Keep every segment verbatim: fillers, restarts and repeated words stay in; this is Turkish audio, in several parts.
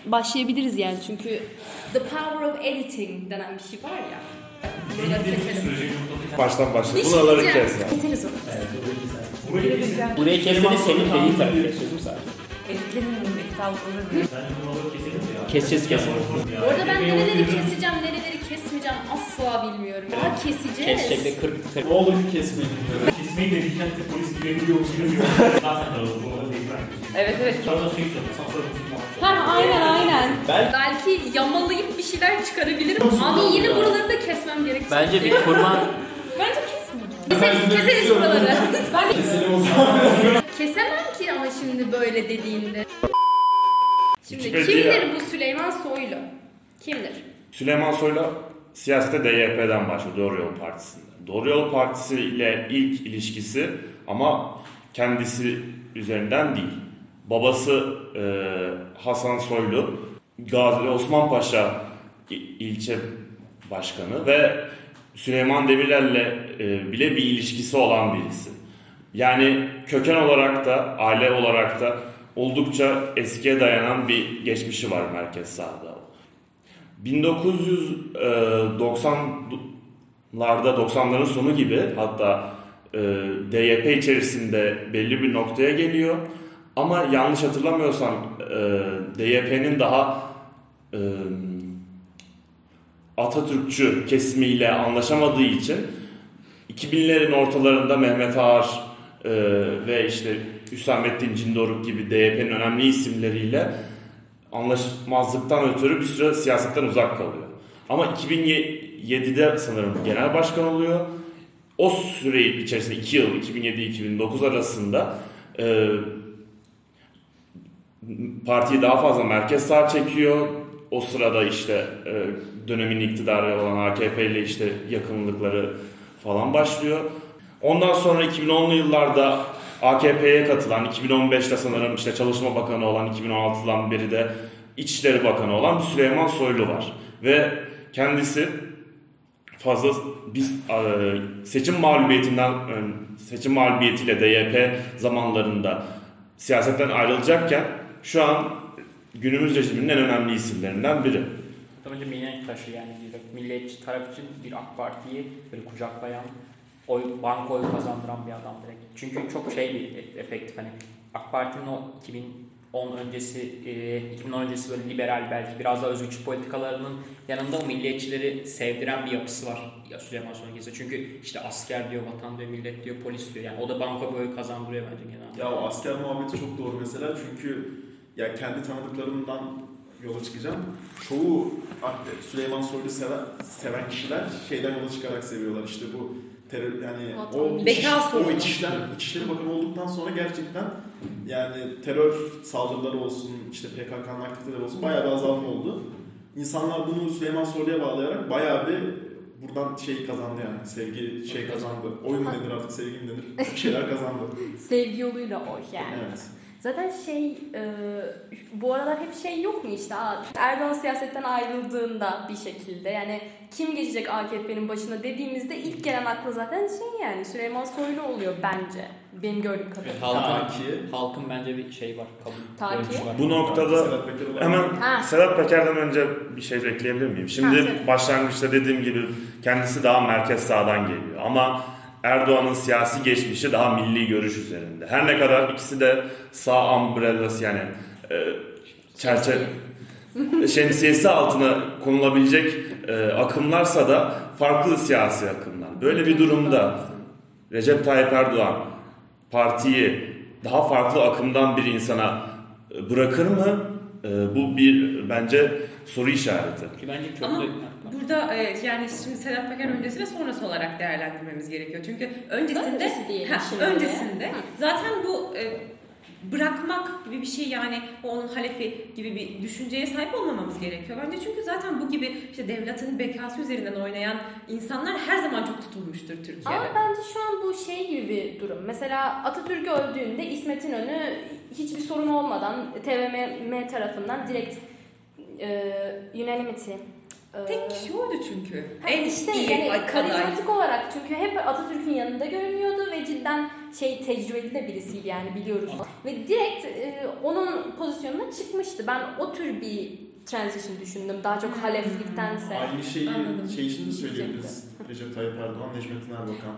başlayabiliriz yani çünkü the power of editing denen bir şey var ya. Buraları keselim. Baştan başlayalım. Buraları kes yani. Keseriz onu. Evet, burayı keseriz, senin dediğin tarafı keseriz sadece. Editlerin mi? Edit out olur mu? Keseceğiz keselim. Bu arada ben nereleri keseceğim, nereleri kesmeyeceğim asla bilmiyorum. Daha keseceğiz. Kesecek de kırk kırk. Ne olur ki kesmeyin. Kesmeyi de dikkat et, polis girebiliyor, giremiyor. Zaten aralık, bu arada tekrar. Evet evet. Sonra şey yapalım, Ha aynen aynen. Ben- Belki yamalayıp bir şeyler çıkarabilirim. Ama yine buraları da kesmem gerekecek. Bence bir kurban... Bence kesmeyeceğim. Keseriz, keseriz buraları. Ben de keselim o zaman. kesemem ki ama şimdi böyle dediğimde. Şimdi Wikipedia. kimdir bu Süleyman Soylu? Kimdir? Süleyman Soylu siyasete D Y P'den başlıyor, Doğru Yol Partisi'nden. Doğru Yol Partisi ile ilk ilişkisi ama kendisi üzerinden değil. Babası e, Hasan Soylu, Gazi Osman Paşa ilçe başkanı ve Süleyman Demirel'le e, bile bir ilişkisi olan birisi. Yani köken olarak da, aile olarak da oldukça eskiye dayanan bir geçmişi var merkez sağda. bin dokuz yüz doksanlarda, doksanların sonu gibi hatta e, D Y P içerisinde belli bir noktaya geliyor. Ama yanlış hatırlamıyorsam e, D Y P'nin daha e, Atatürkçü kesimiyle anlaşamadığı için iki binlerin ortalarında Mehmet Ağar e, ve işte Hüsamettin Cindoruk gibi D Y P'nin önemli isimleriyle anlaşmazlıktan ötürü bir süre siyasetten uzak kalıyor. Ama iki bin yedide sanırım genel başkan oluyor. O süre içerisinde iki yıl, iki bin yedi iki bin dokuz arasında e, partiyi daha fazla merkez sağa çekiyor. O sırada işte e, dönemin iktidarı olan A K P ile işte yakınlıkları falan başlıyor. Ondan sonra iki bin onlu yıllarda A K P'ye katılan, iki bin on beşte sanırım işte Çalışma Bakanı olan, iki bin on altıdan beri de İçişleri Bakanı olan bir Süleyman Soylu var. Ve kendisi fazla biz seçim mağlubiyetinden seçim mağlubiyetiyle D Y P zamanlarında siyasetten ayrılacakken şu an günümüz rejiminin en önemli isimlerinden biri. Önce mihenk taşı yani bir milliyetçi taraf için bir AK Parti'yi böyle kucaklayan, oy, banka oyu kazandıran bir adam direkt. Çünkü çok şey bir efektif hani AK Parti'nin o iki bin on öncesi, iki bin on öncesi böyle liberal belki biraz daha özgürlükçü politikalarının yanında o milliyetçileri sevdiren bir yapısı var ya Süleyman Soylu'nun. Çünkü işte asker diyor, vatan diyor, millet diyor, polis diyor. Yani o da banka boyu kazandırıyor bence genelde. Ya o asker muhabbeti çok doğru mesela çünkü ya kendi tanıdıklarımdan yola çıkacağım. Çoğu Süleyman Soylu seven, seven kişiler şeyden yola çıkarak seviyorlar işte bu terör yani Vatan, o iç, o İçişler, İçişleri Bakanı olduktan sonra gerçekten yani terör saldırıları olsun işte P K K'nın aktiviteleri olsun bayağı bir azalma oldu. İnsanlar bunu Süleyman Soylu'ya bağlayarak bayağı bir buradan şey kazandı yani sevgi şey kazandı. Oyun mu denir artık sevgi mi denir? Bir şeyler kazandı. Sevgi yoluyla o yani. Evet. Zaten şey e, bu aralar hep şey yok mu işte Erdoğan siyasetten ayrıldığında bir şekilde yani kim geçecek A K P'nin başına dediğimizde ilk gelen akla zaten şey yani Süleyman Soylu oluyor bence benim gördüğüm kadarıyla. Halkın, halkın bence bir şey var. Ta ki. Bu noktada hemen ha. Sedat Peker'den önce bir şey ekleyebilir miyim? Şimdi ha, başlangıçta dediğim gibi kendisi daha merkez sağdan geliyor ama Erdoğan'ın siyasi geçmişi daha milli görüş üzerinde. Her ne kadar ikisi de sağ umbrellası yani e, çerçeve şemsiyesi altına konulabilecek e, akımlarsa da farklı siyasi akımlar. Böyle bir durumda Recep Tayyip Erdoğan partiyi daha farklı akımdan bir insana bırakır mı? E, bu bir bence soru işareti. Bence Ama burada e, yani şimdi Sedat Peker öncesi ve sonrası olarak değerlendirmemiz gerekiyor. Çünkü öncesinde öncesi diyelim ha, şimdi. öncesinde Hı. zaten bu e, bırakmak gibi bir şey yani onun halefi gibi bir düşünceye sahip olmamamız gerekiyor. Bence çünkü zaten bu gibi işte devletin bekası üzerinden oynayan insanlar her zaman çok tutulmuştur Türkiye'de. Ama bence şu an bu şey gibi bir durum. Mesela Atatürk öldüğünde İsmet İnönü hiçbir sorun olmadan T V M tarafından direkt e, unanimity tek kişi oydu çünkü. Ha en işte iyi yani aday. karizmatik olarak çünkü hep Atatürk'ün yanında görünüyordu ve cidden şey tecrübeli de birisiydi yani biliyoruz. Ve direkt e, onun pozisyonuna çıkmıştı. Ben o tür bir transition düşündüm. Daha çok halefliktense. Aynı şeyi Anladım. şey için de söyleyebiliriz. Recep Tayyip Erdoğan, Necmettin Erbakan.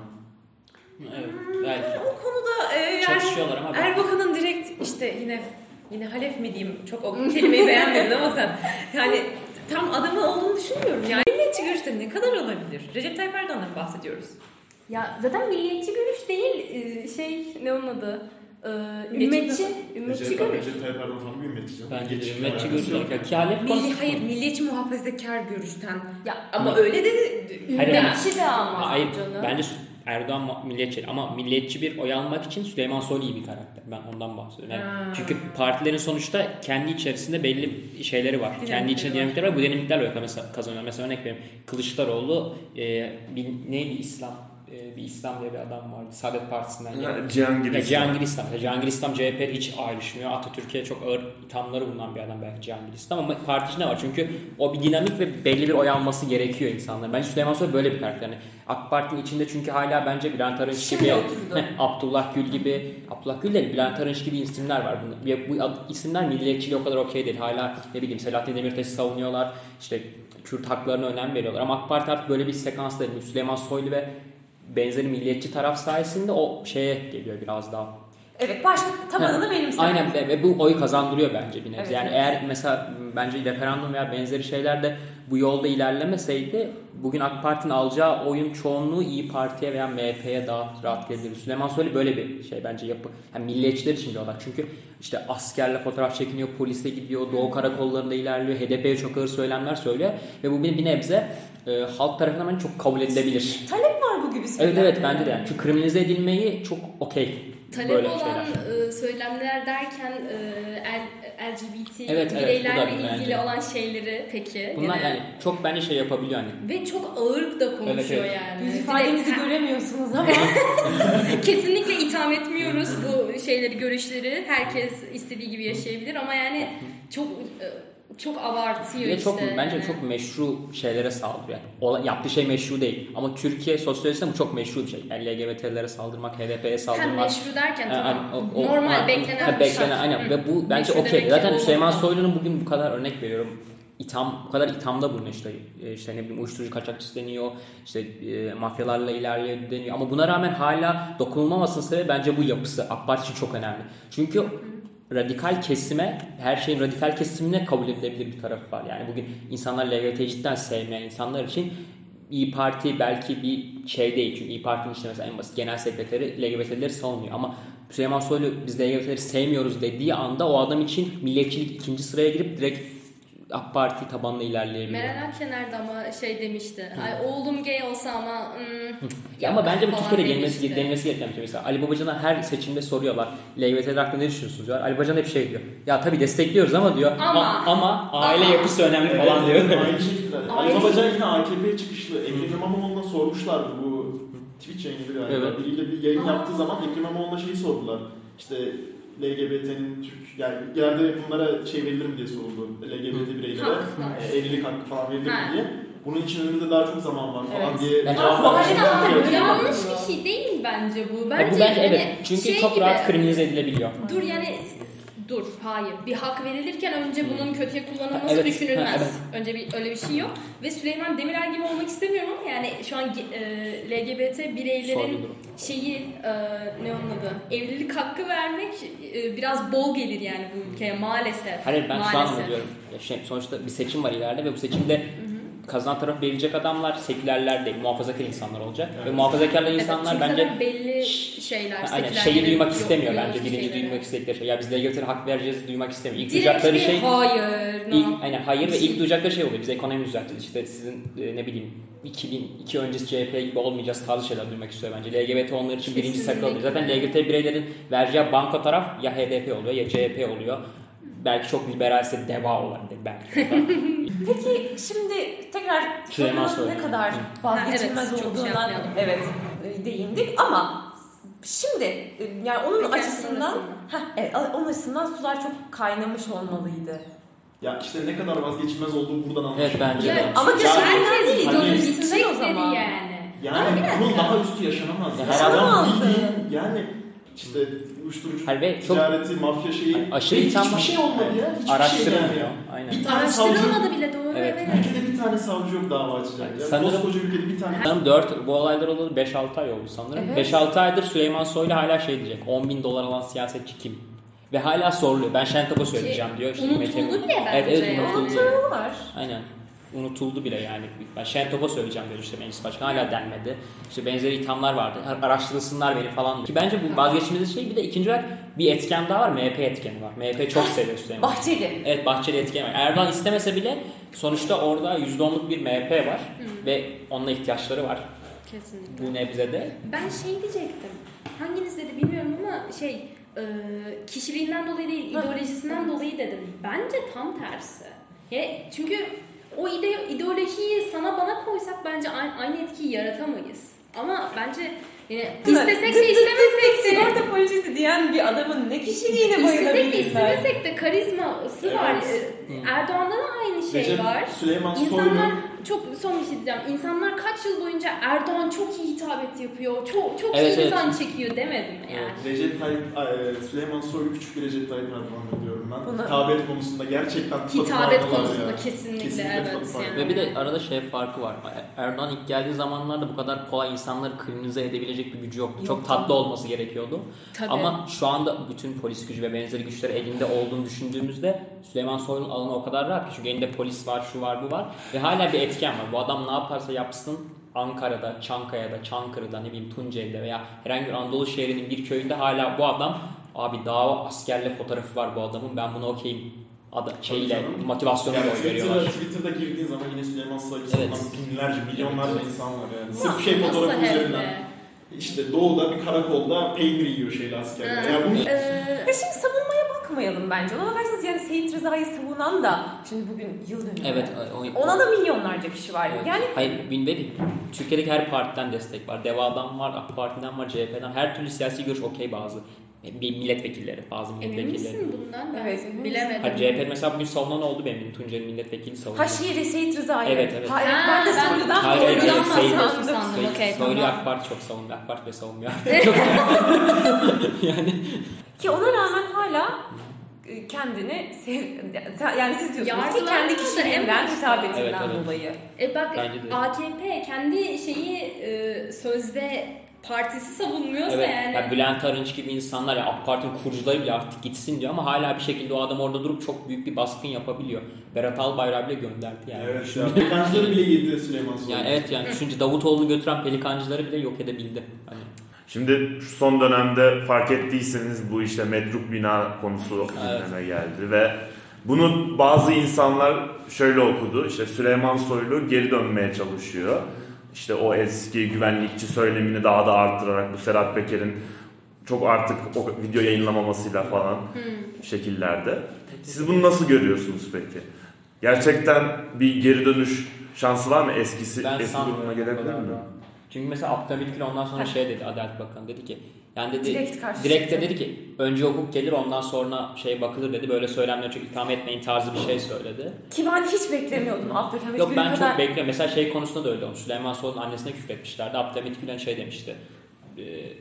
Evet. Belki. O konuda e, yani Çatışıyorlar ama ben- Erbakan'ın direkt işte yine yine halef mi diyeyim, çok o kelimeyi beğenmedin ama sen yani tam adamı olduğunu düşünmüyorum. Yani milliyetçi görüşte ne kadar olabilir? Recep Tayyip Erdoğan'dan bahsediyoruz. Ya zaten milliyetçi görüş değil e, şey ne onun adı? E, ümmetçi. Ümmetçi Recep, görüş. Recep Tayyip Erdoğan tam bir ümmetçi canım. Bence de Geçiş ümmetçi alakası görüşü yok. yok. Ki halef Milli, konuşuyor. hayır, milliyetçi muhafazakar görüşten. Ya Ama Ama- öyle de Hayır, ümmetçi de ama Hayır, canım. bence Erdoğan milliyetçi ama milliyetçi bir oy almak için Süleyman Soylu iyi bir karakter. Ben ondan bahsediyorum. Yani Ha. çünkü partilerin sonuçta kendi içerisinde belli şeyleri var. Dinamikleri kendi içinde var. dinamikler var. Bu dinamiklerle mesela kazanıyor. Mesela örnek vereyim. Kılıçdaroğlu e, bir, neydi İslam? E, bir İslam diye bir adam vardı. Saadet Partisi'nden. Yani Cihangir Ya İslam. Cihangir İslam. Ya Cihangir İslam C H P hiç ayrışmıyor. Atatürk'e çok ağır ithamları bulunan bir adam belki Cihangir İslam ama parti içinde var. Çünkü o bir dinamik ve belli bir oy alması gerekiyor insanlar. Bence Süleyman Soylu böyle bir karakter. Yani AK Parti'nin içinde çünkü hala bence Bülent Arınç Şimdi gibi, oturdu. Abdullah Gül gibi, Abdullah Gül değil, Bülent Arınç gibi isimler var. Bunlar. Bu ad- isimler milliyetçiliği o kadar okey değil. Hala ne bileyim Selahattin Demirtaş'ı savunuyorlar. İşte Kürt haklarına önem veriyorlar. Ama AK Parti artık böyle bir sekans değil. Süleyman Soylu ve benzeri milliyetçi taraf sayesinde o şeye geliyor biraz daha. Evet, başta tabanını benimsemek. Aynen ve, ve bu oy kazandırıyor bence bir nebze. Evet, yani evet. eğer mesela bence referandum veya benzeri şeyler de bu yolda ilerlemeseydi bugün AK Parti'nin alacağı oyun çoğunluğu İyi Parti'ye veya M H P'ye daha rahat gelebilir. Süleyman Soylu böyle bir şey bence yapı. Yani milliyetçiler için diyorlar. Çünkü işte askerle fotoğraf çekiniyor, polise gidiyor, Doğu karakollarında ilerliyor, H D P'ye çok ağır söylemler söylüyor ve bu bir, bir nebze e, halk tarafından bence çok kabul edilebilir. Talep var bu gibi Evet evet bence de yani. Çünkü kriminalize edilmeyi çok okey. Talep böyle olan şeyler. e, söylemler derken e, L G B T Evet, evet, bu da bireylerle bence. ilgili olan şeyleri peki. Bunlar Gene- yani çok bence şey yapabiliyor hani. Ve çok ağır da konuşuyor Evet, evet. yani. Yüz ifadenizi Direkt- göremiyorsunuz ama Kesinlikle itham etmiyoruz bu şeyleri, görüşleri. Herkes istediği gibi yaşayabilir ama yani çok çok abartıyor Ve işte. çok bence çok meşru şeylere saldırıyor. Yani Ola- yaptığı şey meşru değil. Ama Türkiye sosyolojisinde bu çok meşru bir şey. Yani L G B T'lere saldırmak, H D P'ye Hem saldırmak. meşru derken Ha, tamam. hani o- o- normal ha, beklenen ha, bir beklenen şart. aynen Hı. ve bu bence Meşru okey. demek ki Zaten o- Süleyman Soylu'nun bugün bu kadar örnek veriyorum. İtham, bu kadar ithamda bulunuyor işte, e, işte ne bileyim uyuşturucu kaçakçısı deniyor, işte e, mafyalarla ilerliyor deniyor. Ama buna rağmen hala dokunulmamasının sebebi bence bu yapısı. AK Parti için çok önemli. Çünkü radikal kesime, her şeyin radikal kesimine kabul edilebilir bir tarafı var. Yani bugün insanlar L G B T'yi cidden sevmeyen insanlar için İyi Parti belki bir şey değil. Çünkü İyi Parti'nin işte mesela en basit genel sekreteri L G B T'leri savunuyor. Ama Süleyman Soylu biz L G B T'leri sevmiyoruz dediği anda o adam için milliyetçilik ikinci sıraya girip direkt AK Parti tabanlı ilerleyebiliyor. Meral Akşener de ama şey demişti. Ay oğlum gay olsa ama hmm, Ya ama bence bu falan Türkiye'de denilmesi, demişti. denilmesi gereken bir şey. Mesela Ali Babacan'a her seçimde soruyorlar. L G B T'ler hakkında ne düşünüyorsunuz diyor. Ali Babacan hep şey diyor. Ya tabii destekliyoruz ama diyor. Ama. Ama, ama aile Ama. yapısı önemli Evet, falan diyor. Aynı şekilde. Ali Aynı Babacan yine A K P'ye çıkışlı. Ekrem İmamoğlu'na sormuşlardı bu Twitch yayını bir galiba. Evet. Biriyle bir yayın Aa. yaptığı zaman Ekrem İmamoğlu'na şeyi sordular. İşte L G B T'nin Türk, yani ileride bunlara şey verilir mi diye soruldu. L G B T bireylere Haklar. e, evlilik hakkı falan verilir Ha. mi diye. Bunun için önümüzde daha çok zaman var falan Evet. diye Yani cevap bu vermişler. halde Ama Öyle yanlış yapıyor. bir şey değil bence bu. Ya Bence, bu bence hani evet. Çünkü şey çok gibi, rahat kriminalize edilebiliyor. Dur yani dur hayır. Bir hak verilirken önce bunun kötüye kullanılması Evet, düşünülmez. ha, evet. Önce bir öyle bir şey yok. Ve Süleyman Demirel gibi olmak istemiyorum ama yani şu an e, L G B T Zor bir bireylerin durum. şeyi e, ne onun adı? Evlilik hakkı vermek e, biraz bol gelir yani bu ülkeye maalesef. Hayır ben şu an maalesef. onu diyorum. Ya şey, sonuçta bir seçim var ileride ve bu seçimde kazanan taraf verilecek adamlar sekülerler değil, muhafazakar insanlar olacak. Evet. Ve muhafazakar Evet, insanlar kimse bence de belli Şş, şeyler, aynen, sekülerlerin şeyi duymak yok- istemiyor yok bence. Birinci şeyleri. duymak istedikleri şey. Ya biz L G B T'lere hak vereceğiz duymak istemiyor. İlk Direkt duyacakları bir şey hayır. no. İlk, aynen, hayır ve ilk duyacakları şey oluyor. Biz ekonomi düzelteceğiz. İşte sizin e, ne bileyim iki bin iki öncesi C H P gibi olmayacağız tarzı şeyler duymak istiyor bence. L G B T onlar için birinci Kesinlikle. sakal oluyor. Zaten L G B T bireylerin vereceği banko taraf ya H D P oluyor ya C H P oluyor. Belki çok liberalse DEVA olabilir belki. peki şimdi tekrar Süleyman sorunun ne Soylu. kadar Hı. vazgeçilmez Ha, evet, çok şey olduğuna yapmayalım. evet e, değindik ama şimdi e, yani onun Peki, açısından sonrasında. heh, evet, onun açısından sular çok kaynamış olmalıydı. Ya işte ne kadar vazgeçilmez olduğu buradan anlaşılıyor. Evet, bence de. Ya, Ama çünkü gerçekten herkes değil, ideolojisinden gidecek o o zaman. yani. Yani bunun daha üstü yaşanamaz. Ya Ya her adam adam- bildiğin yani işte uyuşturucu Hayır, ve çok ticareti, mafya şeyi. aşırı Ve itham hiçbir var. şey olmadı ya. Hiçbir şey Araştırılmıyor. yani. Aynen. Bir tane savcı, Araştırılmadı bile doğru Evet. evet. ülkede bir tane savcı yok dava açacak. Yani Sanırım- koskoca ülkede bir tane. Sanırım dört, bu olaylar olalı beş altı ay oldu sanırım. Evet. beş altı aydır Süleyman Soylu hala şey diyecek. on bin dolar alan siyasetçi kim? Ve hala soruluyor. Ben Şentop'a söyleyeceğim diyor. İşte Unutuldu Mete- bile bence. Evet, evet, yani. unutuldu. Unutuldular. Aynen. Unutuldu bile yani. Ben Şentop'a söyleyeceğim diyor işte meclis başkanı. Hala denmedi. İşte benzeri ithamlar vardı. Araştırılsınlar beni falan. Ki bence bu vazgeçmemiz şey, bir de ikinci olarak bir etken daha var. M H P etkeni var. M H P çok seviyor Süleyman. Bahçeli. Evet, Bahçeli etkeni var. Erdoğan istemese bile sonuçta orada yüzde onluk bir M H P var. Hı. Ve onunla ihtiyaçları var. Kesinlikle. Bu nebzede. Ben şey diyecektim. Hanginiz dedi bilmiyorum ama şey e, kişiliğinden dolayı değil, ideolojisinden dolayı dedim. Bence tam tersi. Ya, çünkü o ide, ideolojiyi sana bana koysak bence aynı, aynı etkiyi yaratamayız. Ama bence yani istesek de istemesek de Sigorta polisisi diyen bir adamın ne kişiliğine istesek de bayılabilirler. istemesek de karizması Evet. var. E, Erdoğan'da da aynı şey Recep var. Süleyman Soylu. İnsanlar çok son bir şey diyeceğim. İnsanlar kaç yıl boyunca Erdoğan çok iyi hitabet yapıyor, çok çok Evet, iyi evet. insan çekiyor demedim mi yani? Recep Tayyip, e, Süleyman Soylu küçük bir Recep Tayyip Erdoğan diyorum ben. Buna- Hitabet konusunda gerçekten Hitabet tutuklandılar konusunda ya. kesinlikle, Kesinlikle evet tutuklandılar. yani. Ve bir de arada şey farkı var. Erdoğan ilk geldiği zamanlarda bu kadar kolay insanları kriminalize edebilecek bir gücü yoktu. Çok tatlı olması gerekiyordu. Tabii. Ama şu anda bütün polis gücü ve benzeri güçler elinde olduğunu düşündüğümüzde Süleyman Soylu'nun alanı o kadar rahat ki. Çünkü elinde polis var, şu var, bu var. Ve hala bir etken var. Bu adam ne yaparsa yapsın Ankara'da, Çankaya'da, Çankırı'da, ne bileyim Tunceli'de veya herhangi bir Anadolu şehrinin bir köyünde hala bu adam, abi dava askerle fotoğrafı var bu adamın, ben buna okeyim ada şeyle canım. motivasyonuyla Yani oy veriyorlar. Twitter'da, Twitter'da girdiğin zaman yine Süleyman Soylu Evet. sanılan binlerce, milyonlarca insan var yani. Sırf şey Nasıl fotoğrafı hem de? üzerinden. İşte doğuda bir karakolda peynir yiyor şeyle askerler. Hı. Yani bunu Ee, Ya şimdi savunmaya bakmayalım bence. Ona bakarsanız yani Seyit Rıza'yı savunan da şimdi bugün yıl dönümü. Evet. O, Ona da milyonlarca kişi var. Evet. Yani Hayır, bin ve bin. Türkiye'deki her partiden destek var. DEVA'dan var, AK Parti'den var, C H P'den. Her türlü siyasi görüş okey bazı. Bir milletvekilleri, bazı emin milletvekilleri. misin bundan? Ben Evet, emin bilemedim. Ha, C H P mesela bugün savunan oldu benim. Tunceli milletvekili savundu. ha şiiri Seyit Rıza'yı. Evet, evet. Hayır, Ha, ben de ben- Soylu'dan Hayır, Soylu'dan evet, evet, Seyit- sandım. sandım. Soy- okey, Soylu tamam. AK Parti çok savunuyor. AK Parti de savunmuyor. Çok yani Ki ona rağmen hala e, kendini sev... yani siz diyorsunuz ki Yargılanmadı kendi en kişiliğinden, başta. hitabetinden Evet, evet. dolayı. E bak Bence de. A K P kendi şeyi e, sözde partisi savunmuyorsa evet, yani. yani Bülent Arınç gibi insanlar ya AK Parti'nin kurucuları bile artık gitsin diyor ama hala bir şekilde o adam orada durup çok büyük bir baskın yapabiliyor. Berat Albayrak bile gönderdi yani. evet ya. Pekancıları bile yedi Süleyman Soylu. Yani evet yani düşünce Davutoğlu'nu götüren pelikancıları bile yok edebildi. Hani Şimdi şu son dönemde fark ettiyseniz bu işte metruk bina konusu gündeme geldi ve bunu bazı insanlar şöyle okudu. İşte Süleyman Soylu geri dönmeye çalışıyor. İşte o eski güvenlikçi söylemini daha da arttırarak bu Serhat Peker'in çok artık o video yayınlamamasıyla falan Hmm. şekillerde. Siz bunu nasıl görüyorsunuz peki? Gerçekten bir geri dönüş şansı var mı? Eskisi ben eski durumuna sanmıyorum o gelebilir kadar mi? da. Çünkü mesela Abdülhamit Gül ondan sonra şey dedi, Adalet Bakanı dedi ki yani dedi Direkt karşı direkt de çıktı. dedi ki önce hukuk gelir ondan sonra şey bakılır dedi, böyle söylemleri çok itham etmeyin tarzı bir şey söyledi. Ki ben hiç beklemiyordum Abdülhamit Yok Gül ben kadar. çok bekliyorum. Mesela şey konusunda da öyle olmuş. Süleyman Soylu'nun annesine küfretmişlerdi. Abdülhamit Gülen şey demişti. Ee,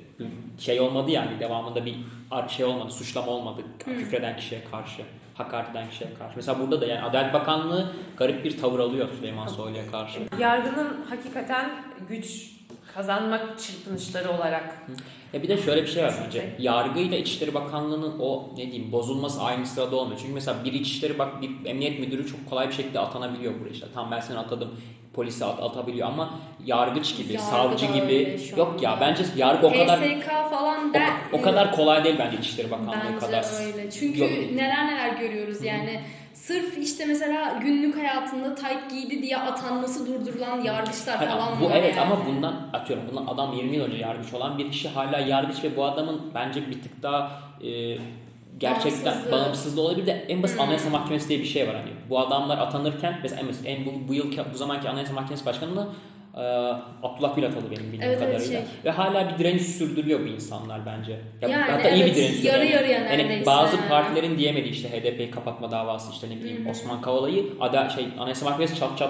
şey olmadı yani devamında bir şey olmadı, suçlama olmadı Hmm. küfreden kişiye karşı, hakaret eden kişiye karşı. Mesela burada da yani Adalet Bakanlığı garip bir tavır alıyor Süleyman Soylu'ya karşı. Yargının hakikaten güç kazanmak çırpınışları olarak. Ya bir de şöyle bir şey var bence. Yargıyla İçişleri Bakanlığı'nın o ne diyeyim bozulması aynı sırada olmuyor. Çünkü mesela bir İçişleri Bak bir emniyet müdürü çok kolay bir şekilde atanabiliyor buraya işte. Tamam ben seni atadım. Polisi at, atabiliyor ama yargıç gibi, Yargı savcı da gibi öyle şu yok anda. ya bence yargı o kadar H S K falan o, der. o kadar kolay değil bence İçişleri Bakanlığı Bence kadar. öyle. Çünkü Yok. neler neler görüyoruz yani. Sırf işte mesela günlük hayatında tayt giydi diye atanması durdurulan yargıçlar Hani falan bu var evet yani. ama bundan atıyorum bundan adam yirmi yıl önce yargıç olan bir kişi hala yargıç ve bu adamın bence bir tık daha e, gerçekten Bağımsızlığı. bağımsızlığı olabilir de en basit Hmm. Anayasa Mahkemesi diye bir şey var hani. Bu adamlar atanırken mesela en, basit, en bu, bu yılki bu zamanki Anayasa Mahkemesi Başkanı da e, Abdullah Gül atalı benim bildiğim Evet, evet, kadarıyla. şey. Ve hala bir direniş sürdürüyor bu insanlar bence. Ya, Yani hatta iyi bir evet, direniş yarı sürdürüyor. yarıya Yani neredeyse bazı yani. partilerin diyemediği işte H D P'yi kapatma davası işte ne bileyim Hı hı. Osman Kavala'yı ada şey Anayasa Mahkemesi çat çat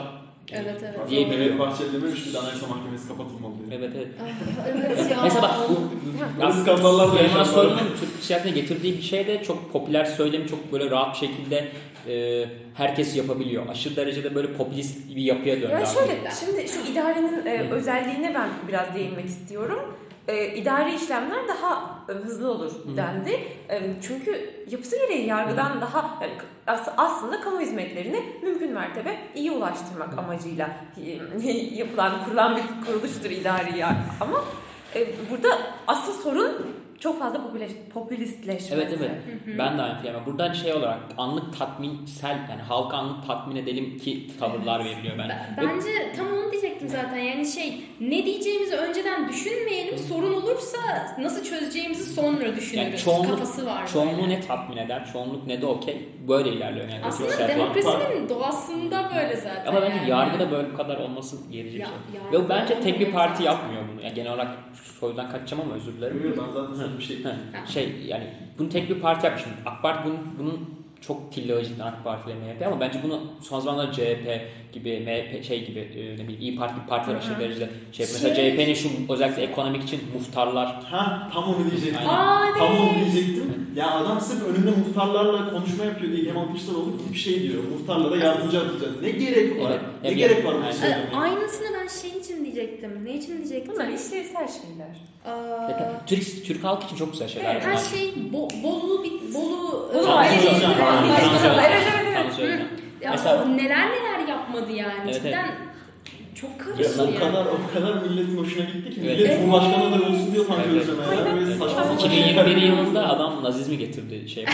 Evet evet. Hatta Diye Devlet Bahçeli dememiş ki Anayasa Mahkemesi kapatılmalı diye. Evet evet. Ah, evet ya. Mesela bak bu Böyle skandallar da Süleyman yaşandı. Soylu'nun Türk siyasetine getirdiği bir şey de çok popüler söylemi çok böyle rahat bir şekilde e, herkes yapabiliyor. Aşırı derecede böyle popülist bir yapıya döndü. Yani abi. şöyle, şimdi şu idarenin e, özelliğine ben biraz değinmek istiyorum. E, idari işlemler daha e, hızlı olur dendi. E, çünkü yapısı gereği yargıdan daha yani as- aslında kamu hizmetlerini mümkün mertebe iyi ulaştırmak amacıyla e, yapılan, kurulan bir kuruluştur idari yargı. Ama e, burada asıl sorun çok fazla popüler- popülistleşmesi. Evet evet. Ben de aynı fikirim. Buradan şey olarak anlık tatminsel yani halka anlık tatmin edelim ki tavırlar veriliyor bence. Ben- Bence tam onu diyecektim zaten. Yani şey, ne diyeceğimizi önceden düşünmeyelim. Sorun olursa nasıl çözeceğimizi sonra düşünürüz. Yani çoğunluk- Kafası var. Çoğunluğu böyle. ne tatmin eder, çoğunluk ne de okey. Böyle ilerliyor yani. Aslında Öteki şey falan. demokrasinin doğasında böyle zaten. Ama bence yani. yargıda böyle bu kadar olması gerekecek Ya- şey. yargıda Ve bence tek bir parti zaten. yapmıyor bunu. Yani genel olarak soydan kaçacağım ama özür dilerim. Buyur, ben zaten sana bir şey Ha, şey yani bunu tek bir parti yapmış. Şimdi AK Parti bunun, bunun çok tillahı cidden AK Parti ile M H P ama bence bunu son zamanlarda C H P gibi, M H P şey gibi e, ne bileyim İYİ Parti gibi partiler aşırı derecede şey yapıyor. Mesela Şey- C H P'nin şu özellikle ekonomik için muhtarlar. Ha tam onu diyecektim. Aa, Tam onu evet. diyecektim. Ya adam sırf önünde muhtarlarla konuşma yapıyor diye Kemal Kılıçdaroğlu gibi bir şey diyor. Muhtarlara yardımcı atacağız. Ne gerek var? Evet. Ne Evet. gerek var bunu Aynen. söylemeye? Ee, Aynısını ben şey için diyecektim. Ne için diyecektim? Bunlar işlevsel şeyler. Aa, Evet, Türk, Türk halkı için çok güzel şeyler. Evet, her bunlar. şey bo, Bolu bir Bolu Bolu Tamam, aile söyleyeceğim. şeysi. Tamam, Evet, tamam, söyleyeceğim. evet, evet, evet. Tamam, söyleyeceğim. Ya Mesela- o neler neler yapmadı yani. Evet, Cidden çok Ya karıştı o yani. kadar o kadar milletin hoşuna gitti ki Evet. millet Evet. Cumhurbaşkanı adayı olsun diyor tam Evet. gözlemeye. Böyle saçma sapan iki bin şeyler. yirmi bir yılında adam nazizmi getirdi şey.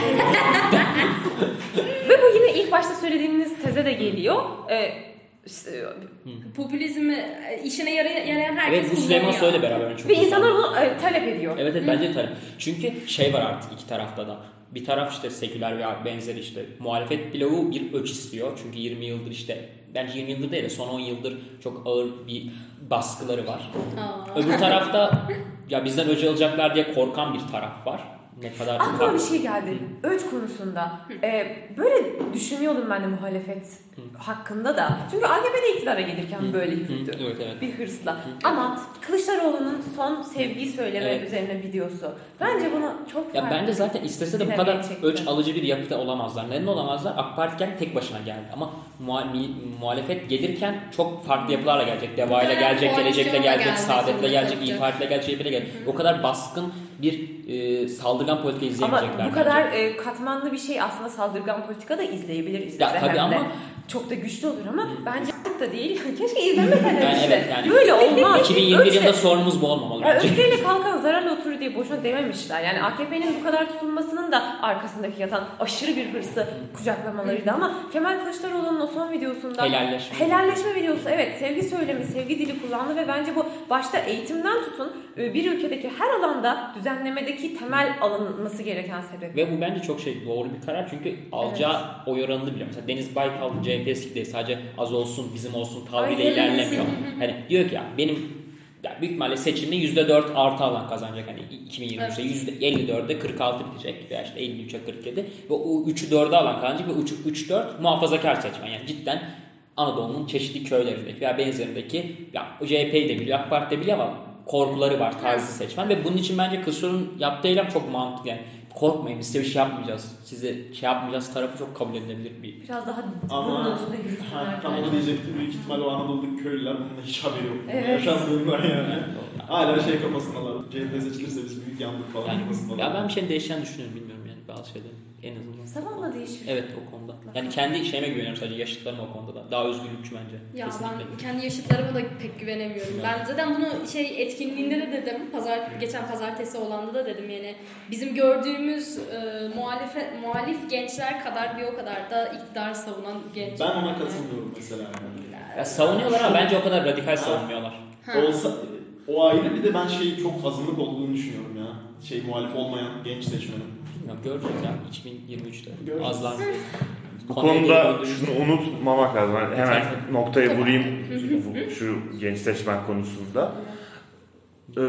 Ve bu yine ilk başta söylediğiniz teze de geliyor. Ee, işte, Popülizmi e, işine yarayan, yarayan herkes Evet bu Süleyman kullanıyor. Soylu beraber çok ve güzel. insanlar bunu e, talep ediyor. Evet evet bence de talep. Çünkü şey var artık iki tarafta da. Bir taraf işte seküler veya benzeri işte muhalefet bloğu bir öç istiyor. Çünkü yirmi yıldır işte bence yirmi yıldır değil de son on yıldır çok ağır bir baskıları var. Aa. Öbür tarafta ya bizden öc alacaklar diye korkan bir taraf var. Ne kadar Aklıma bir şey geldi. Öç konusunda. Ee, böyle düşünüyordum ben de muhalefet hakkında da. Çünkü A K P de iktidara gelirken böyle yürüdü. Evet evet. Bir hırsla. Ama Kılıçdaroğlu'nun son sevgiyi söyleme Evet. üzerine videosu. Bence bunu çok Ya farklı. bence zaten istese de bu dinameye kadar çekti. öç alıcı bir yapıda olamazlar. Neden olamazlar? AK Parti'den tek başına geldi. Ama muha- mi- muhalefet gelirken çok farklı yapılarla gelecek. Deva ile Evet, gelecek, Gelecek'le koalisyonla gelecek, gelmek Saadet'le zorunda gelecek, İYİ kalacak. Parti'yle gelecek, C H P'yle gelecek. O kadar baskın bir e, saldırgan politika Ama izleyemeyecekler. bu kadar e, katmanlı bir şey aslında saldırgan politika da izleyebilir izlese Ya tabii hem de. ama- Çok da güçlü olur ama bence da değil. Keşke izlemeseler Yani işte. evet, yani Böyle olmaz. iki bin yirmi bir Öyle- yılında sorunumuz bu olmamalı Ya bence. öfkeyle kalkan zararla oturur diye boşuna dememişler. Yani A K P'nin bu kadar tutulmasının da arkasındaki yatan aşırı bir hırsı kucaklamalarıydı ama Kemal Kılıçdaroğlu'nun o son videosunda Helalleşme. helalleşme videosu evet sevgi söylemi, sevgi dili kullandı ve bence bu başta eğitimden tutun bir ülkedeki her alanda düzenlemedeki temel alınması gereken sebep. Ve bu bence çok şey doğru bir karar çünkü alacağı oy oranını biliyor. Mesela Deniz Baykal C H P'si değil sadece az olsun bizim olsun tavrıyla Aynen. ilerlemiyor. Hani diyor ki ya benim ya büyük ihtimalle seçimde yüzde dört artı alan kazanacak. Hani iki bin yirmi üçte yüzde elli dörde kırk altı bitecek veya işte elli üçe kırk yedi ve o üçü dörde alan kazanacak ve üç dört muhafazakar seçmen. Yani cidden Anadolu'nun çeşitli köylerindeki veya benzerindeki ya C H P'yi de biliyor, AK Parti de biliyor ama korkuları var tarzı seçmen ve bunun için bence Kılıçdaroğlu'nun yaptığı eylem çok mantıklı. Yani korkmayın biz size bir şey yapmayacağız. Size şey yapmayacağız tarafı çok kabul edilebilir bir. Biraz daha Ama bunun üstüne yürüsünler. ha, tam onu diyecektim. Büyük ihtimalle o Anadolu'daki köylüler bunun hiç haberi yok. Evet. Yaşandığından yani. Hala şey kafasındalar. C H P seçilirse biz büyük yandık falan Yani, kafasındalar. ya ben bir şeyin değişeceğini düşünüyorum bilmiyorum yani bazı şeylerin en azından. Zamanla değişir. Evet o konuda. Yani kendi şeyime güveniyorum sadece yaşıtlarıma o konuda da. Daha özgürlükçü bence. Ya Kesinlikle. ben kendi yaşıtlarıma da pek güvenemiyorum. Ben zaten bunu şey etkinliğinde de dedim. Pazar geçen pazartesi olanda da dedim yani bizim gördüğümüz e, muhalefet muhalif gençler kadar bir o kadar da iktidar savunan genç. Ben ona katılmıyorum mesela. Yani. Ya savunuyorlar ama bence o kadar radikal savunmuyorlar. Ha. Olsa o ayrı bir de ben şeyi çok azınlık olduğunu düşünüyorum ya. Şey muhalif olmayan genç seçmenin. Bilmiyorum göreceğiz ya iki bin yirmi üçte. Göreceğiz. Azlar. Bu Konuya konuda geri döndüğümüzde- şunu unutmamak lazım. Yani hemen Zaten- noktayı vurayım bu- şu genç seçmen konusunda. Ee,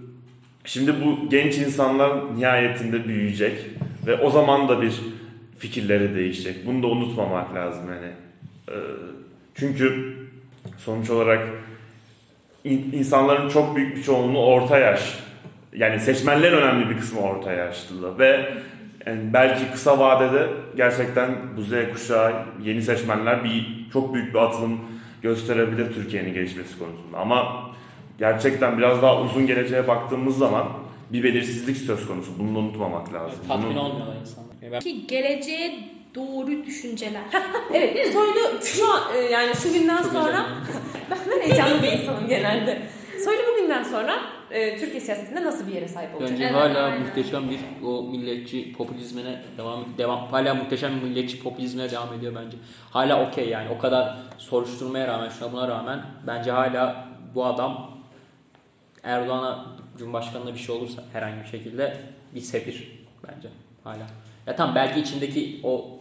Şimdi bu genç insanlar nihayetinde büyüyecek ve o zaman da bir fikirleri değişecek. Bunu da unutmamak lazım yani. Ee, Çünkü sonuç olarak in, insanların çok büyük bir çoğunluğu orta yaş. Yani seçmenlerin önemli bir kısmı orta yaşlı ve yani belki kısa vadede gerçekten bu Z kuşağı, yeni seçmenler bir çok büyük bir atılım gösterebilir Türkiye'nin gelişmesi konusunda. Ama gerçekten biraz daha uzun geleceğe baktığımız zaman bir belirsizlik söz konusu. Bunu da unutmamak lazım. Tatmin Bunu... olmuyorlar insanlar. Ben... Ki geleceğe doğru düşünceler. Evet, Soylu şu an e, yani şu günden Çok sonra ben, ben heyecanlı bir insanım genelde. Soylu bugünden sonra e, Türkiye siyasetinde nasıl bir yere sahip olacak? Bence Evet, hala aynen. muhteşem bir o milliyetçi popülizmine devam devam hala muhteşem bir milliyetçi popülizmine devam ediyor bence. Hala okey yani o kadar soruşturmaya rağmen şuna buna rağmen bence hala bu adam Erdoğan'a Cumhurbaşkanı'na bir şey olursa herhangi bir şekilde bir sefir bence hala. Ya tamam belki içindeki o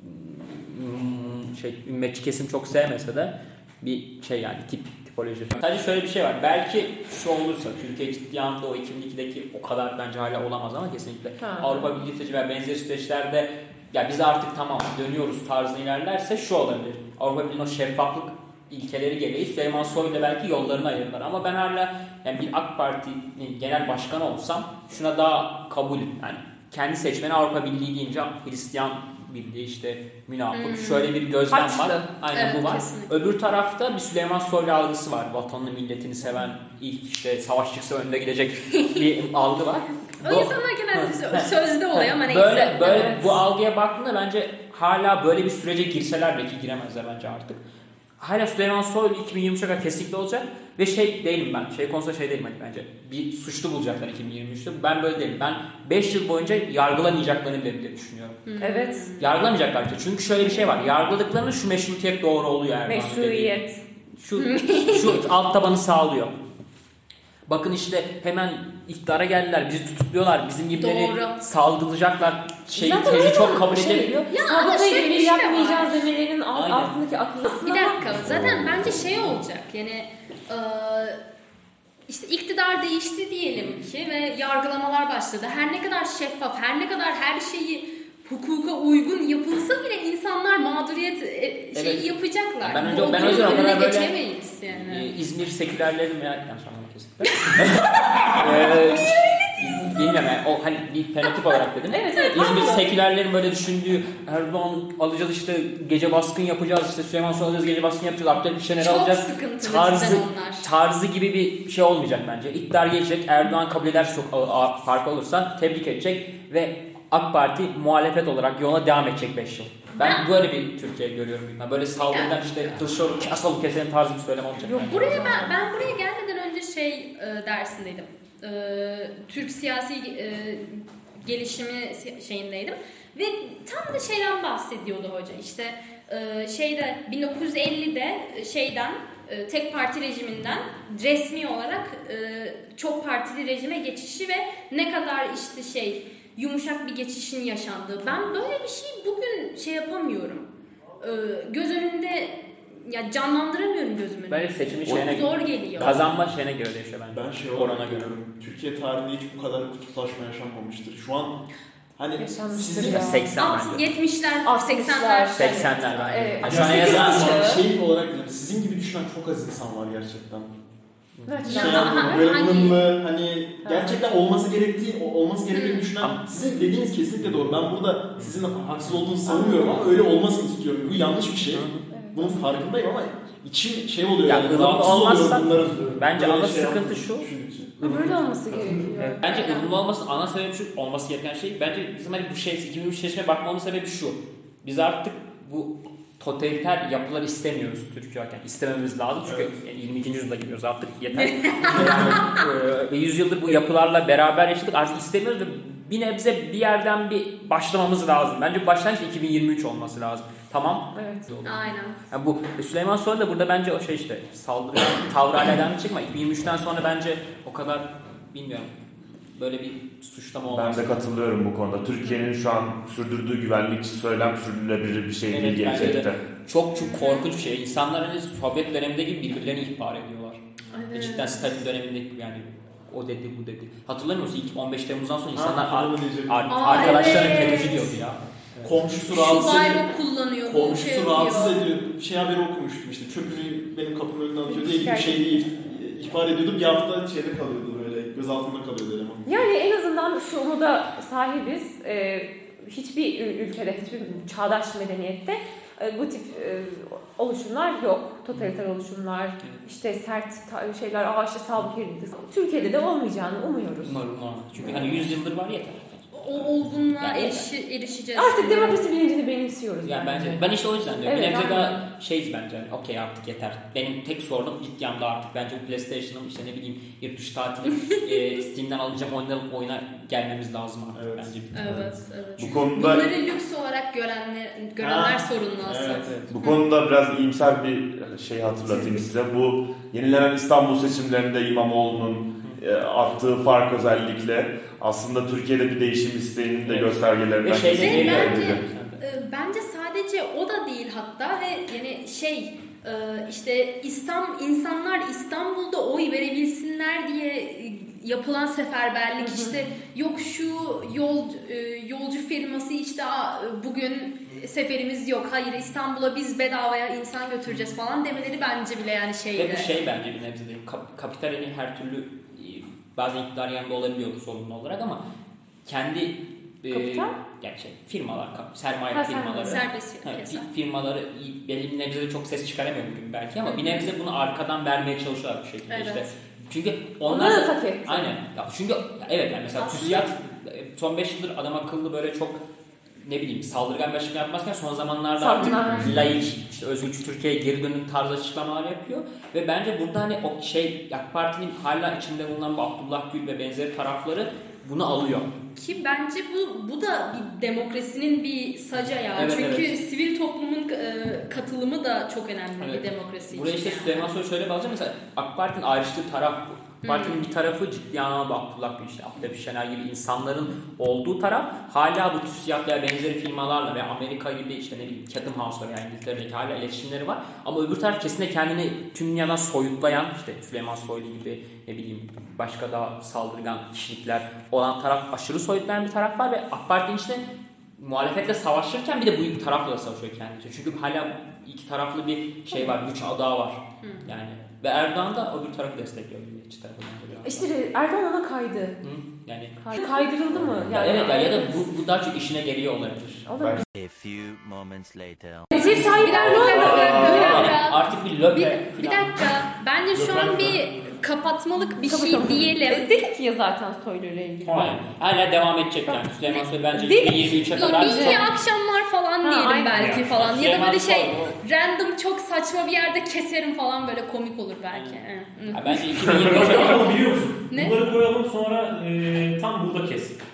şey ümmetçi kesim çok sevmese de bir şey yani tip tipoloji. Sadece şöyle bir şey var. Belki şu olursa Türkiye ciddi anlamda o iki bin ikideki o kadar bence hala olamaz ama kesinlikle Ha. Avrupa Birliği süreci ve benzeri süreçlerde ya biz artık tamam dönüyoruz tarzına ilerlerse şu olabilir. Avrupa Birliği'nin o şeffaflık ilkeleri gereği Süleyman Soylu'yla belki yollarını ayırırlar ama ben hala yani bir AK Parti'nin genel başkanı olsam şuna daha kabul yani kendi seçmeni Avrupa Birliği deyince Hristiyan Birliği işte münafık Hmm. şöyle bir gözlem Haçlı. var. Aynen Evet, bu var. kesinlikle. Öbür tarafta bir Süleyman Soylu algısı var. Vatanını, milletini seven, ilk işte savaş çıksa önde gidecek bir algı var. O insanlar genelde sözde oluyor ama neyse. Böyle böyle Evet. bu algıya baktığında bence hala böyle bir sürece girseler belki giremezler bence artık. Hala Süleyman Soylu iki bin yirmi üçe kadar kesinlikle olacak ve şey değilim ben. Şey konusunda şey değilim hani bence. Bir suçlu bulacaklar iki bin yirmi üçte. Ben böyle değilim. Ben beş yıl boyunca yargılamayacaklarını bile, bile düşünüyorum. Evet. Yargılamayacaklar işte. Çünkü şöyle bir şey var. Yargıladıklarının şu meşrutiyet doğru oluyor Erdoğan'ın dediği. Meşruiyet. Şu, şu alt tabanı sağlıyor. Bakın işte hemen iktidara geldiler, bizi tutukluyorlar, bizim gibileri Doğru. saldıracaklar. Şey, Zaten tezi öyle çok mi? kabul Şey- edebiliyor. Ya ama Sabıka şöyle gibi bir şey de var. yapmayacağız demelerinin alt, Aynen. altındaki akıl. Bir dakika. Zaten bence şey olacak. Yani e, işte iktidar değişti diyelim ki ve yargılamalar başladı. Her ne kadar şeffaf, her ne kadar her şeyi hukuka uygun yapılsa bile insanlar mağduriyet e, şeyi Evet. yapacaklar. Ben önce- Bu ben okulun o yüzden o önüne kadar böyle- geçemeyiz yani. Ee, İzmir sekülerlerin veya yanlış anlamak kesinlikle. ee, bilmiyorum yani o hani bir fenotip olarak dedim. Evet, evet, İzmir pardon. sekülerlerin böyle düşündüğü Erdoğan alacağız işte gece baskın yapacağız işte Süleyman Soylu alacağız gece baskın yapacağız Abdülhamit Şener'i Çok alacağız. sıkıntılı Tarzı, cidden onlar. tarzı gibi bir şey olmayacak bence. İktidar gelecek Erdoğan kabul ederse çok a- a- fark olursa tebrik edecek ve AK Parti muhalefet olarak yola devam edecek beş yıl. Ben Ben- böyle bir Türkiye görüyorum. Ben böyle saldırıdan işte Kılıçdaroğlu kesalım keselim tarzı bir söylem olacak. Yok, bence. Buraya ben, ben buraya gelmeden önce şey e, dersindeydim. E, Türk siyasi e, gelişimi si- şeyindeydim. Ve tam da şeyden bahsediyordu hoca. İşte e, şeyde bin dokuz yüz ellide şeyden e, tek parti rejiminden resmi olarak e, çok partili rejime geçişi ve ne kadar işte şey yumuşak bir geçişin yaşandığı. Ben böyle bir şey bugün şey yapamıyorum. E, göz önünde ya canlandıramıyorum gözümün. Bence seçimi Çok şeyine zor geliyor. kazanma şeyine göre değişiyor bence. Ben şey Orana olarak göre. görüyorum. Türkiye tarihinde hiç bu kadar kutuplaşma yaşanmamıştır. Şu an hani Yaşanmıştır sizin ya. seksen Alt- bence. yetmişler, altmışlar. seksenler. seksenler bence. Evet. Ha, şu an en sekiz azından yaş. şey olarak diyorum, sizin gibi düşünen çok az insan var gerçekten. Evet. Şey Ya, yani ha, böyle hangi- ılımlı hani gerçekten olması gerektiği o- olması gerektiğini Hı. düşünen sizin dediğiniz kesinlikle doğru. Ben burada sizin haksız olduğunuzu savunmuyorum ama öyle olmasını istiyorum. Bu yanlış bir şey. Bunun farkındayım ama içim şey oluyor Ya, yani ılımlı rahatsız olmazsa- oluyorum bunların. bence böyle ana şey sıkıntı yaptığını şu. düşündükçe. Böyle olması gerekiyor. Evet. Bence ılımlı olması ana sebebi şu olması gereken şey. Bence bizim hani bu şey iki bin üç seçime bakmamın sebebi şu. Biz artık bu totaliter yapılar istemiyoruz Türkiye hakkında. İstememiz lazım çünkü Evet. yani yirmi ikinci yüzyılda giriyoruz artık yeter. yani, e, yüz yıldır bu yapılarla beraber yaşadık artık istemiyoruz ve bir nebze bir yerden bir başlamamız lazım. Bence bu başlangıç iki bin yirmi üç olması lazım. Tamam. Evet. Aynen. Yani bu Süleyman Soylu da burada bence o şey işte saldırgan tavrı hala çıkma. iki bin yirmi üçten sonra bence o kadar bilmiyorum böyle bir suçlama olmaz. Ben de katılıyorum bu konuda. Türkiye'nin şu an sürdürdüğü güvenlikçi söylem sürdürülebilir bir şey değil Evet, bence de. gelecekte. Çok çok korkunç bir şey. İnsanlar hani Sovyet döneminde gibi birbirlerini ihbar ediyorlar. Evet. Cidden Stalin dönemindeki yani o dedi bu dedi. Hatırlamıyor musun? İlk on beş Temmuz'dan sonra insanlar Ha, ar- onu diyecektim. ar- Aa, arkadaşlarına evet. FETÖ'cü diyordu ya. komşusu Şu rahatsız ediyor. dialog kullanıyor. Bu Komşusu şey rahatsız yapıyor. ediyor. Bir şey haberi okumuştum işte. Çöpünü benim kapımın önüne atıyor diye bir şey değil. İhbar ediyordu. Bir hafta şeyde kalıyordu böyle. Gözaltında kalıyordu eleman. Yani en azından şu umuda sahibiz. Ee, hiçbir ülkede, hiçbir çağdaş medeniyette e, bu tip e, oluşumlar yok. Totaliter oluşumlar, işte sert ta- şeyler, ağaçta saldırı. Türkiye'de de olmayacağını umuyoruz. Umarım umarım. Çünkü hani yüz yıldır var yeter. O olgunluğa Yani erişi, erişeceğiz. Artık demokrasi bilincini benimsiyoruz. Yani bence ben işte o yüzden diyorum. Evet, bir nebze aynen. daha şeyiz bence. Yani, okey artık yeter. Benim tek sorunum ciddi anlamda artık bence bu PlayStation'ım işte ne bileyim yurt dışı tatilim e, Steam'den alacağım oyunları oyuna gelmemiz lazım artık Evet. bence. Evet, evet. Bu konuda Bunları lüks olarak görenler, görenler Ha, sorunlu aslında. Evet, evet. bu konuda biraz iyimser bir şey hatırlatayım size. Bu yenilenen İstanbul seçimlerinde İmamoğlu'nun e, attığı fark özellikle aslında Türkiye'de bir değişim isteğinin de göstergelerinden Ve şeyde kesinlikle geliyor. biri. Ee, Bence sadece o da değil hatta ve yani şey e, işte İslam insanlar İstanbul'da oy verebilsinler diye e, yapılan seferberlik işte yok şu yol e, yolcu firması işte "Aa, bugün seferimiz yok. Hayır İstanbul'a biz bedavaya insan götüreceğiz" falan demeleri bence bile yani Ve şeydi. bu şey bence bir nebze de kap- kapitalin her türlü e, bazen iktidar yanında olabiliyor sorumlu olarak ama kendi e, Kapital? yani şey, firmalar, kap- sermaye Ha, firmaları Serbest evet, piyasa. fi- firmaları iyi- belli bir nebze de çok ses çıkaramıyor bugün belki ama bir nebze bunu arkadan vermeye çalışıyorlar bir şekilde Evet. işte. Çünkü Onlar onlar da hak etti. aynen. Ya çünkü evet yani mesela Aslında- TÜSİAD e, son beş yıldır adam akıllı böyle çok ne bileyim saldırgan bir açıklama yapmazken son zamanlarda artık Saldırgan. laik, işte özgürlükçü Türkiye'ye geri dönüm tarzı açıklamalar yapıyor. Ve bence burada hani o şey AK Parti'nin hala içinde bulunan bu Abdullah Gül ve benzeri tarafları bunu alıyor. Ki bence bu bu da bir demokrasinin bir saca ya. Evet, Çünkü evet. sivil toplumun e, katılımı da çok önemli Evet. bir demokrasi Buraya için. işte yani. Süleyman Soylu şöyle bağlayacağım. Mesela AK Parti'nin ayrıştığı taraf bu. AK Parti'nin bir tarafı ciddi anlamda bu Abdullah Gül, işte Abdülhamit Şener gibi insanların olduğu taraf hala bu TÜSİAD veya benzeri firmalarla veya Amerika gibi işte ne bileyim Chatham House'la veya İngiltere'deki hala iletişimleri var. Ama öbür taraf kesinlikle kendini tüm dünyadan soyutlayan işte Süleyman Soylu gibi ne bileyim başka daha saldırgan kişilikler olan taraf aşırı soyutlayan bir taraf var ve AK Parti'nin işte muhalefetle savaşırken bir de bu tarafla da savaşıyor kendince. Çünkü hala iki taraflı bir şey var, güç adağı var. Yani ve Erdoğan da öbür tarafı destekliyor milliyetçi tarafından. İşte Erdoğan ona kaydı. Hı? Yani Kay- Kaydırıldı mı? ya evet ya, ya da bu, bu daha çok işine geliyor olabilir. Olabilir. A few moments later. Recep Tayyip Bir dakika, bir Erdoğan dakika, bir da... dakika. Yani artık bir lobe Bir, bir falan. dakika. Bence şu an bir kapatmalık bir şey Kapatalım. diyelim. Dedik ya zaten Soylu'yla ilgili. Hayır. Hala devam edecek yani. Süleyman Soylu bence Değil. iki bin yirmi üçe kadar. İyi iyi akşamlar falan Ha, diyelim aynen. belki Ya, falan. Ya da Süleyman böyle şey Soylu- random çok saçma bir yerde keserim falan böyle komik olur belki. Hı. Ha, bence iki bin yirmi üçe Başka kadar. yapalım biliyor musun? Ne? Bunları koyalım sonra e, tam burada kes.